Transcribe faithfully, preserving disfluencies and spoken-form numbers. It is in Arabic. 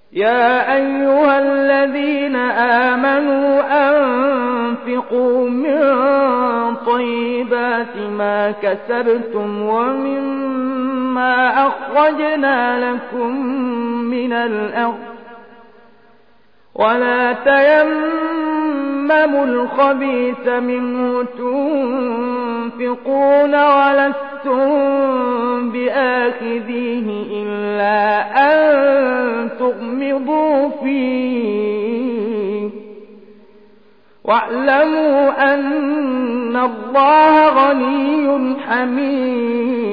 يا أيها الذين آمنوا أنفقوا من طيبات ما كسبتم ومما أخرجنا لكم من الأرض ولا تيمموا الخبيث منه تنفقون ولستم بآخذيه إلا أن تغمضوا فيه واعلموا أن الله غني حميد.